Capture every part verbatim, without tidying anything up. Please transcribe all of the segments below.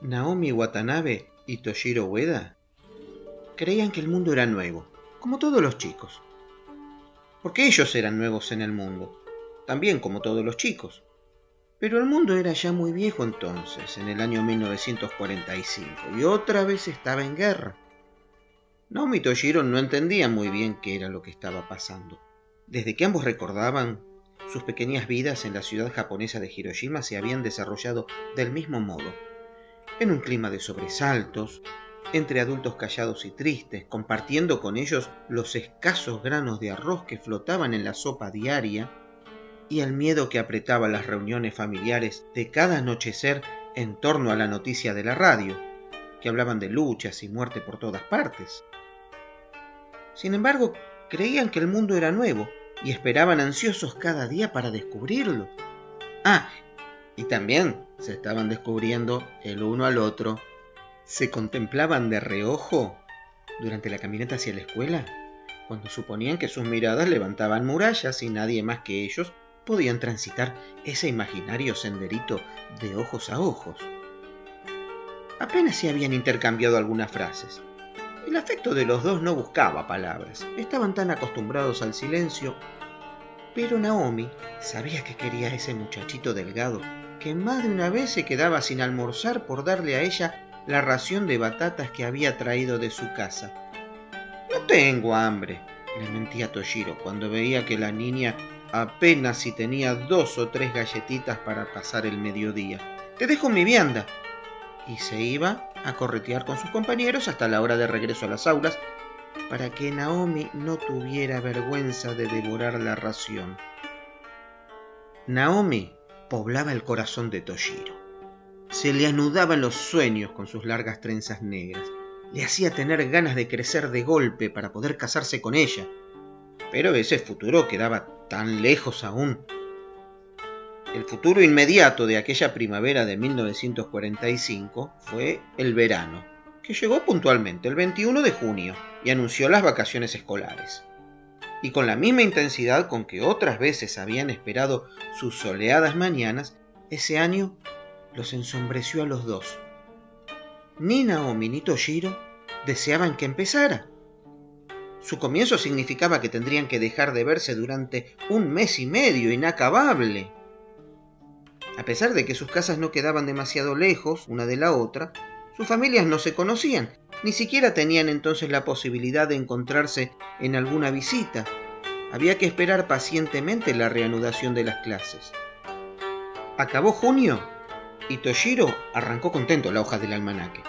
Naomi Watanabe y Toshiro Ueda creían que el mundo era nuevo, como todos los chicos. Porque ellos eran nuevos en el mundo, también como todos los chicos. Pero el mundo era ya muy viejo entonces, en el año mil novecientos cuarenta y cinco, y otra vez estaba en guerra. Naomi y Toshiro no entendían muy bien qué era lo que estaba pasando. Desde que ambos recordaban, sus pequeñas vidas en la ciudad japonesa de Hiroshima se habían desarrollado del mismo modo, en un clima de sobresaltos, entre adultos callados y tristes, compartiendo con ellos los escasos granos de arroz que flotaban en la sopa diaria y el miedo que apretaba las reuniones familiares de cada anochecer en torno a la noticia de la radio, que hablaban de luchas y muerte por todas partes. Sin embargo, creían que el mundo era nuevo y esperaban ansiosos cada día para descubrirlo. Ah, y también se estaban descubriendo el uno al otro. Se contemplaban de reojo durante la caminata hacia la escuela, cuando suponían que sus miradas levantaban murallas y nadie más que ellos podían transitar ese imaginario senderito de ojos a ojos. Apenas se habían intercambiado algunas frases. El afecto de los dos no buscaba palabras, estaban tan acostumbrados al silencio, pero Naomi sabía que quería a ese muchachito delgado, que más de una vez se quedaba sin almorzar por darle a ella la ración de batatas que había traído de su casa. «No tengo hambre», le mentía Toshiro cuando veía que la niña apenas si tenía dos o tres galletitas para pasar el mediodía. «Te dejo mi vianda». Y se iba a corretear con sus compañeros hasta la hora de regreso a las aulas, para que Naomi no tuviera vergüenza de devorar la ración. Naomi poblaba el corazón de Toshiro. Se le anudaban los sueños con sus largas trenzas negras. Le hacía tener ganas de crecer de golpe para poder casarse con ella. Pero ese futuro quedaba tan lejos aún. El futuro inmediato de aquella primavera de mil novecientos cuarenta y cinco fue el verano, que llegó puntualmente el veintiuno de junio y anunció las vacaciones escolares. Y con la misma intensidad con que otras veces habían esperado sus soleadas mañanas, ese año los ensombreció a los dos. Ni Naomi ni Toshiro deseaban que empezara. Su comienzo significaba que tendrían que dejar de verse durante un mes y medio inacabable. A pesar de que sus casas no quedaban demasiado lejos una de la otra, sus familias no se conocían, ni siquiera tenían entonces la posibilidad de encontrarse en alguna visita. Había que esperar pacientemente la reanudación de las clases. Acabó junio y Toshiro arrancó contento la hoja del almanaque.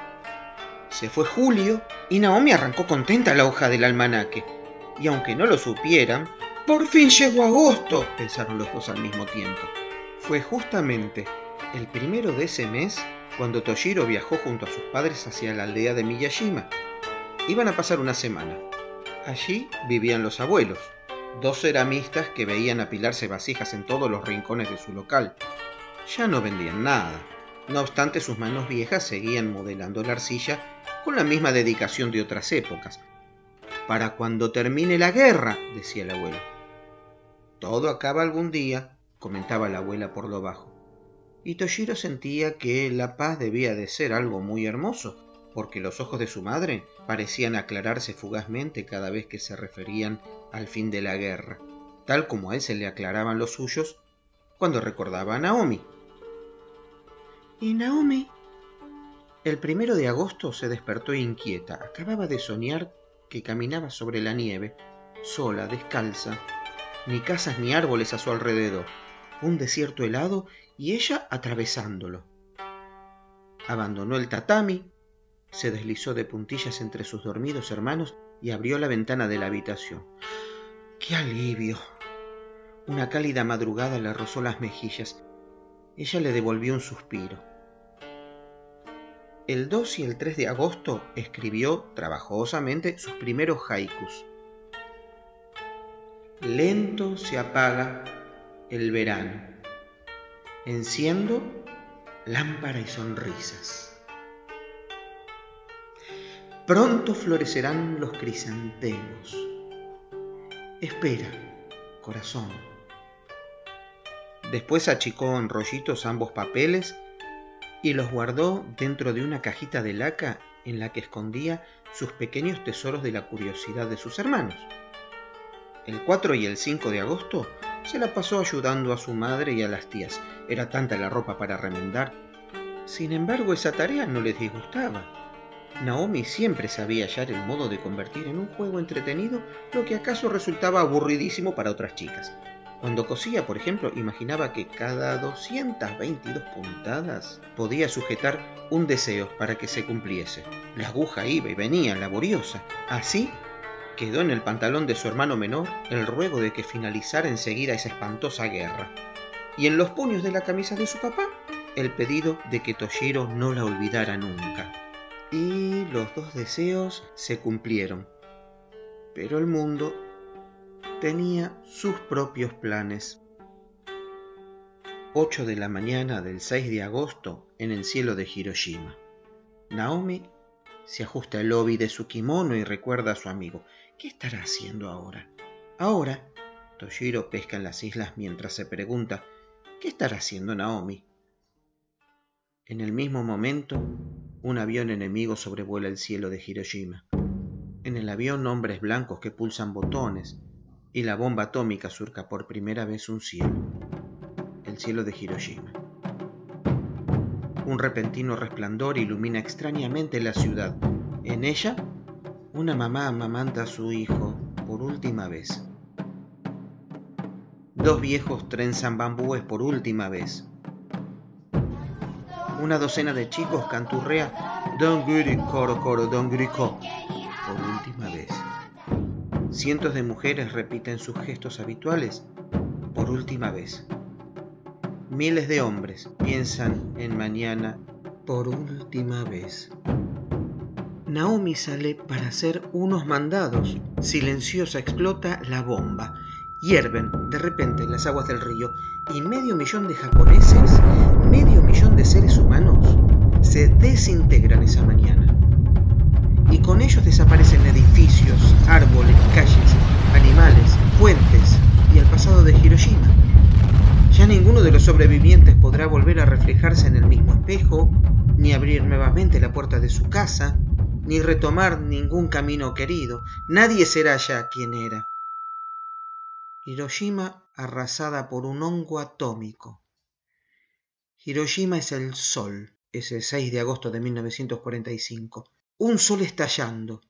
Se fue julio y Naomi arrancó contenta la hoja del almanaque. Y aunque no lo supieran, «¡Por fin llegó agosto!», pensaron los dos al mismo tiempo. Fue justamente el primero de ese mes cuando Toshiro viajó junto a sus padres hacia la aldea de Miyashima. Iban a pasar una semana. Allí vivían los abuelos, dos ceramistas que veían apilarse vasijas en todos los rincones de su local. Ya no vendían nada. No obstante, sus manos viejas seguían modelando la arcilla con la misma dedicación de otras épocas. «Para cuando termine la guerra», decía el abuelo. «Todo acaba algún día», comentaba la abuela por lo bajo. Y Toshiro sentía que la paz debía de ser algo muy hermoso, porque los ojos de su madre parecían aclararse fugazmente cada vez que se referían al fin de la guerra, tal como a él se le aclaraban los suyos cuando recordaba a Naomi. ¿Y Naomi? El primero de agosto se despertó inquieta. Acababa de soñar que caminaba sobre la nieve, sola, descalza, ni casas ni árboles a su alrededor, un desierto helado y ella atravesándolo. Abandonó el tatami, se deslizó de puntillas entre sus dormidos hermanos y abrió la ventana de la habitación. ¡Qué alivio! Una cálida madrugada le rozó las mejillas. Ella le devolvió un suspiro. El dos y el tres de agosto escribió trabajosamente sus primeros haikus. Lento se apaga el verano. Enciendo lámpara y sonrisas. Pronto florecerán los crisantemos. Espera, corazón. Después achicó en rollitos ambos papeles y los guardó dentro de una cajita de laca en la que escondía sus pequeños tesoros de la curiosidad de sus hermanos. El cuatro y el cinco de agosto se la pasó ayudando a su madre y a las tías. Era tanta la ropa para remendar. Sin embargo, esa tarea no les disgustaba. Naomi siempre sabía hallar el modo de convertir en un juego entretenido lo que acaso resultaba aburridísimo para otras chicas. Cuando cosía, por ejemplo, imaginaba que cada doscientas veintidós puntadas podía sujetar un deseo para que se cumpliese. La aguja iba y venía laboriosa. Así quedó en el pantalón de su hermano menor el ruego de que finalizara enseguida esa espantosa guerra. Y en los puños de la camisa de su papá, el pedido de que Toshiro no la olvidara nunca. Y los dos deseos se cumplieron. Pero el mundo tenía sus propios planes. ocho de la mañana del seis de agosto en el cielo de Hiroshima. Naomi se ajusta el obi de su kimono y recuerda a su amigo. ¿Qué estará haciendo ahora? Ahora, Toshiro pesca en las islas mientras se pregunta, ¿qué estará haciendo Naomi? En el mismo momento, un avión enemigo sobrevuela el cielo de Hiroshima. En el avión, hombres blancos que pulsan botones, y la bomba atómica surca por primera vez un cielo, el cielo de Hiroshima. Un repentino resplandor ilumina extrañamente la ciudad. En ella, una mamá amamanta a su hijo por última vez. Dos viejos trenzan bambúes por última vez. Una docena de chicos canturrea Don Guri Koro Koro Don Guri Ko por última vez. Cientos de mujeres repiten sus gestos habituales por última vez. Miles de hombres piensan en mañana por última vez. Naomi sale para hacer unos mandados. Silenciosa explota la bomba. Hierven de repente las aguas del río y medio millón de japoneses, medio millón de seres humanos, se desintegran esa mañana. Y con ellos desaparecen edificios, árboles, calles, animales, puentes y el pasado de Hiroshima. Ya ninguno de los sobrevivientes podrá volver a reflejarse en el mismo espejo, ni abrir nuevamente la puerta de su casa, ni retomar ningún camino querido. Nadie será ya quien era. Hiroshima arrasada por un hongo atómico. Hiroshima es el sol, ese seis de agosto de mil novecientos cuarenta y cinco. Un sol estallando.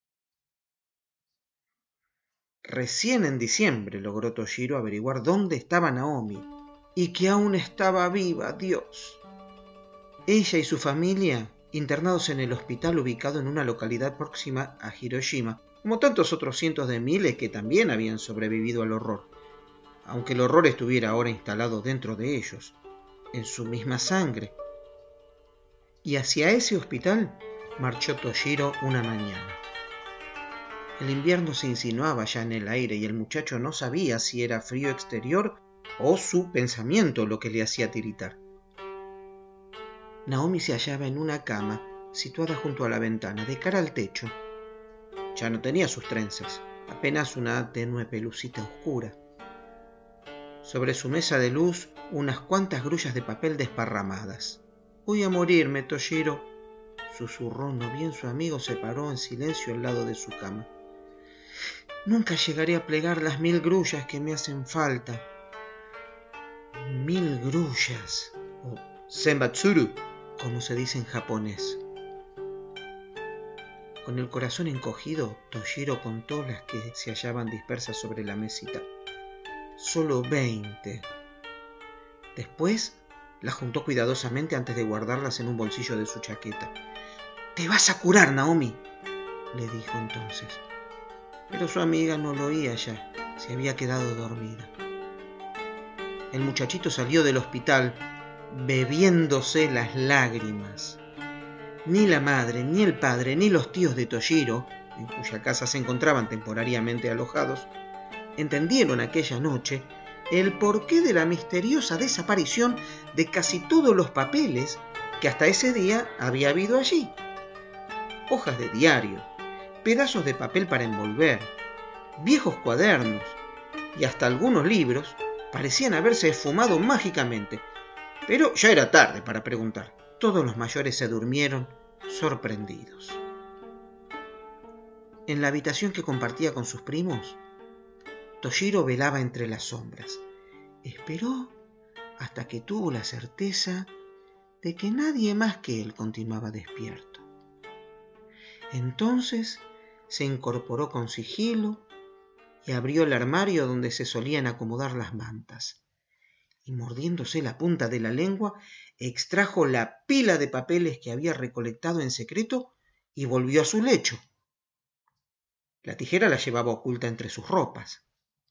Recién en diciembre logró Toshiro averiguar dónde estaba Naomi y que aún estaba viva, Dios. Ella y su familia internados en el hospital ubicado en una localidad próxima a Hiroshima, como tantos otros cientos de miles que también habían sobrevivido al horror, aunque el horror estuviera ahora instalado dentro de ellos, en su misma sangre. Y hacia ese hospital marchó Toshiro una mañana. El invierno se insinuaba ya en el aire y el muchacho no sabía si era frío exterior o su pensamiento lo que le hacía tiritar. Naomi se hallaba en una cama situada junto a la ventana, de cara al techo. Ya no tenía sus trenzas, apenas una tenue pelucita oscura. Sobre su mesa de luz, unas cuantas grullas de papel desparramadas. «Voy a morirme, Toshiro», susurró. No bien su amigo se paró en silencio al lado de su cama. «Nunca llegaré a plegar las mil grullas que me hacen falta». Mil grullas, o senbatsuru, como se dice en japonés. Con el corazón encogido, Toshiro contó las que se hallaban dispersas sobre la mesita. Solo veinte. Después las juntó cuidadosamente antes de guardarlas en un bolsillo de su chaqueta. «Te vas a curar, Naomi», le dijo entonces. Pero su amiga no lo oía ya, se había quedado dormida. El muchachito salió del hospital bebiéndose las lágrimas. Ni la madre, ni el padre, ni los tíos de Toshiro, en cuya casa se encontraban temporariamente alojados, entendieron aquella noche el porqué de la misteriosa desaparición de casi todos los papeles que hasta ese día había habido allí. Hojas de diario, pedazos de papel para envolver, viejos cuadernos y hasta algunos libros parecían haberse esfumado mágicamente, pero ya era tarde para preguntar. todos los mayores se durmieron sorprendidos. En la habitación que compartía con sus primos, Toshiro velaba entre las sombras. Esperó hasta que tuvo la certeza de que nadie más que él continuaba despierto. Entonces se incorporó con sigilo y abrió el armario donde se solían acomodar las mantas. Y mordiéndose la punta de la lengua, extrajo la pila de papeles que había recolectado en secreto y volvió a su lecho. La tijera la llevaba oculta entre sus ropas.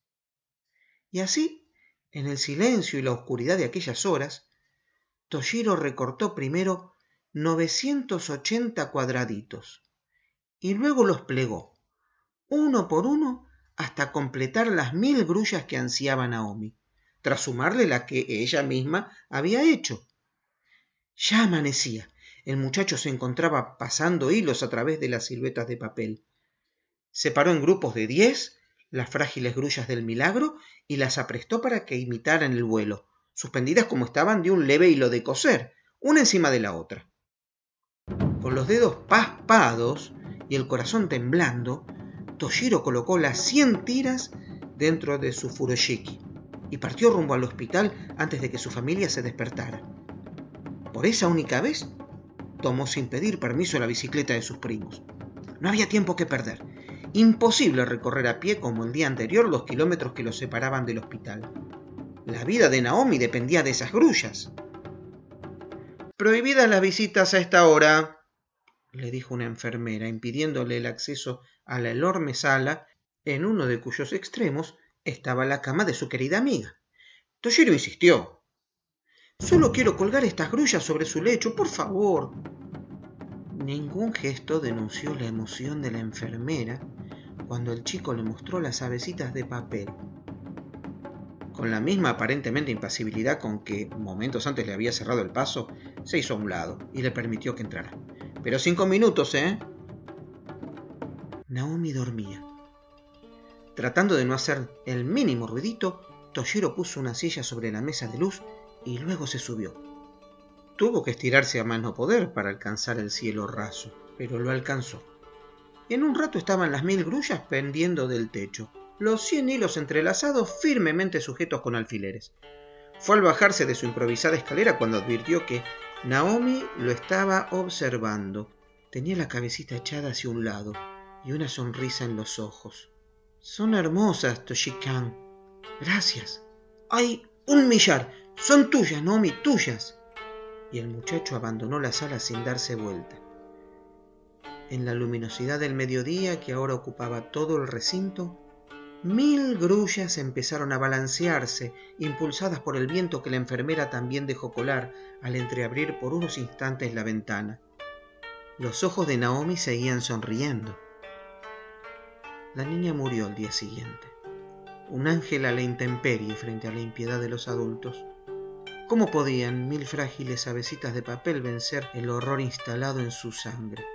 Y así, en el silencio y la oscuridad de aquellas horas, Toshiro recortó primero novecientos ochenta cuadraditos y luego los plegó, uno por uno, hasta completar las mil grullas que ansiaba Naomi, tras sumarle la que ella misma había hecho. Ya amanecía. El muchacho se encontraba pasando hilos a través de las siluetas de papel. Separó en grupos de diez las frágiles grullas del milagro y las aprestó para que imitaran el vuelo, suspendidas como estaban de un leve hilo de coser, una encima de la otra. Con los dedos paspados y el corazón temblando, Toshiro colocó las cien tiras dentro de su furoshiki y partió rumbo al hospital antes de que su familia se despertara. Por esa única vez, tomó sin pedir permiso la bicicleta de sus primos. No había tiempo que perder. Imposible recorrer a pie como el día anterior los kilómetros que los separaban del hospital. La vida de Naomi dependía de esas grullas. «Prohibidas las visitas a esta hora», le dijo una enfermera, impidiéndole el acceso a la enorme sala, en uno de cuyos extremos estaba la cama de su querida amiga. Toshiro insistió. «Solo quiero colgar estas grullas sobre su lecho, por favor». Ningún gesto denunció la emoción de la enfermera cuando el chico le mostró las avecitas de papel. Con la misma aparentemente impasibilidad con que momentos antes le había cerrado el paso, se hizo a un lado y le permitió que entrara. «Pero cinco minutos, ¿eh?» Naomi dormía. Tratando de no hacer el mínimo ruidito, Toshiro puso una silla sobre la mesa de luz y luego se subió. Tuvo que estirarse a más no poder para alcanzar el cielo raso, pero lo alcanzó. En un rato estaban las mil grullas pendiendo del techo, los cien hilos entrelazados firmemente sujetos con alfileres. Fue al bajarse de su improvisada escalera cuando advirtió que Naomi lo estaba observando. Tenía la cabecita echada hacia un lado y una sonrisa en los ojos. «Son hermosas, Toshi-kan». «Gracias». «Hay un millar. Son tuyas, Naomi, tuyas». Y el muchacho abandonó la sala sin darse vuelta. En la luminosidad del mediodía que ahora ocupaba todo el recinto, mil grullas empezaron a balancearse, impulsadas por el viento que la enfermera también dejó colar al entreabrir por unos instantes la ventana. Los ojos de Naomi seguían sonriendo. La niña murió al día siguiente, un ángel a la intemperie frente a la impiedad de los adultos. ¿Cómo podían mil frágiles avecitas de papel vencer el horror instalado en su sangre?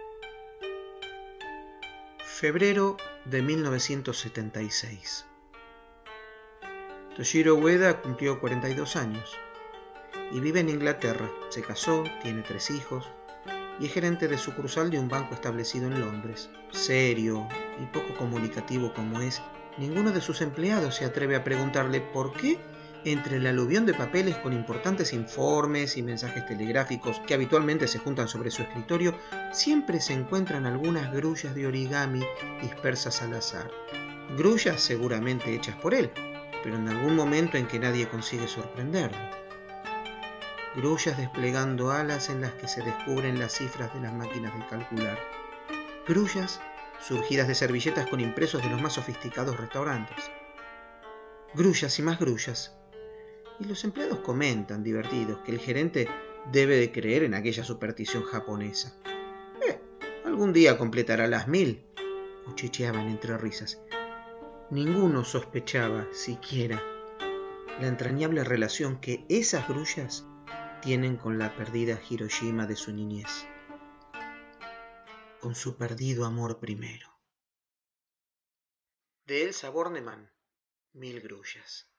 Febrero de mil novecientos setenta y seis. Toshiro Ueda cumplió cuarenta y dos años y vive en Inglaterra. Se casó, tiene tres hijos y es gerente de sucursal de un banco establecido en Londres. Serio y poco comunicativo como es, ninguno de sus empleados se atreve a preguntarle por qué, entre el aluvión de papeles con importantes informes y mensajes telegráficos que habitualmente se juntan sobre su escritorio, siempre se encuentran algunas grullas de origami dispersas al azar. Grullas seguramente hechas por él, pero en algún momento en que nadie consigue sorprenderlo. Grullas desplegando alas en las que se descubren las cifras de las máquinas de calcular. Grullas surgidas de servilletas con impresos de los más sofisticados restaurantes. Grullas y más grullas. Y los empleados comentan, divertidos, que el gerente debe de creer en aquella superstición japonesa. Eh, algún día completará las mil, cuchicheaban entre risas. Ninguno sospechaba siquiera la entrañable relación que esas grullas tienen con la perdida Hiroshima de su niñez, con su perdido amor primero. De Elsa Bornemann, Mil grullas.